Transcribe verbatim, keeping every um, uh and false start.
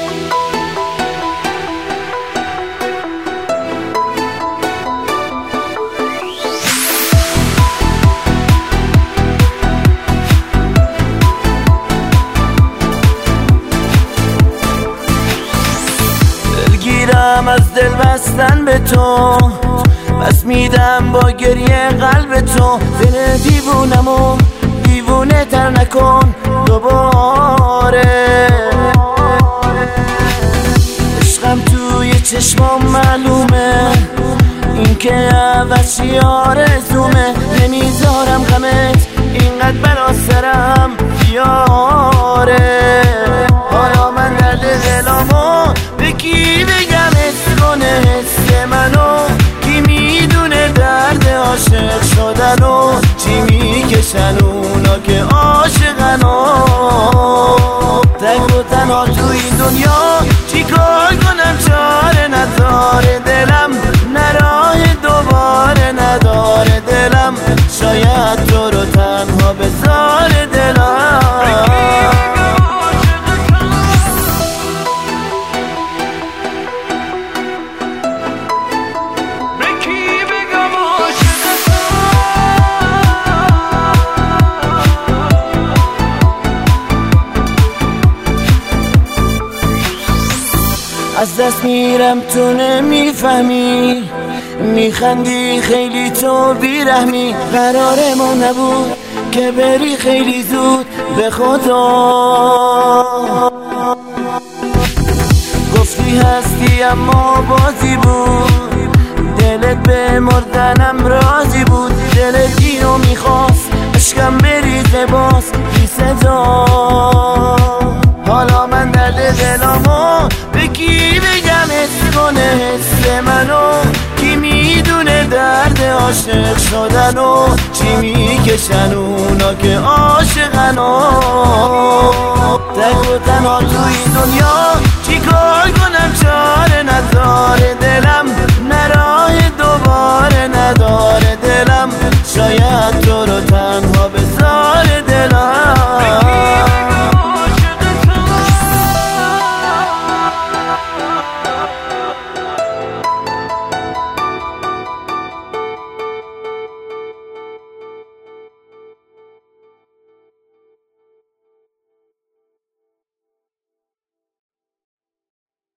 از دل بستن به تو بس میدم با گریه قلب تو. دل دیوونمو دیوونه تر نکن دوباره. عشقم توی چشمام معلومه این که عوضی آرزومه. نمیذارم غمت اینقدر بلا سرم بیاره. حالا من درد دلامو به کی بگم حس کنه حس منو؟ کی میدونه درد عاشق شدنو؟ چی میکشن اونا که عاشقنو؟ تک و تنها تو این دنیا چی کار کنم؟ چاره نداره دلم، نه راه دوباره نداره دلم. شاید تو رو تنها بذاره دلم. از دست میرم تو نمیفهمی، میخندی خیلی تو بیرحمی. قرار ما نبود که بری خیلی زود به خدا. گفتی هستی اما بازی بود، دلت به مردنم راضی بود. دلت اینو میخواست عشقم بریزه باز بی صدا. حالا من درد دلامو به کی بگم حس کنه حس منو؟ کی میدونه درد عاشق شدنو؟ چی میکشن اونا که عاشقنو؟ تک و تنها تو این دنیا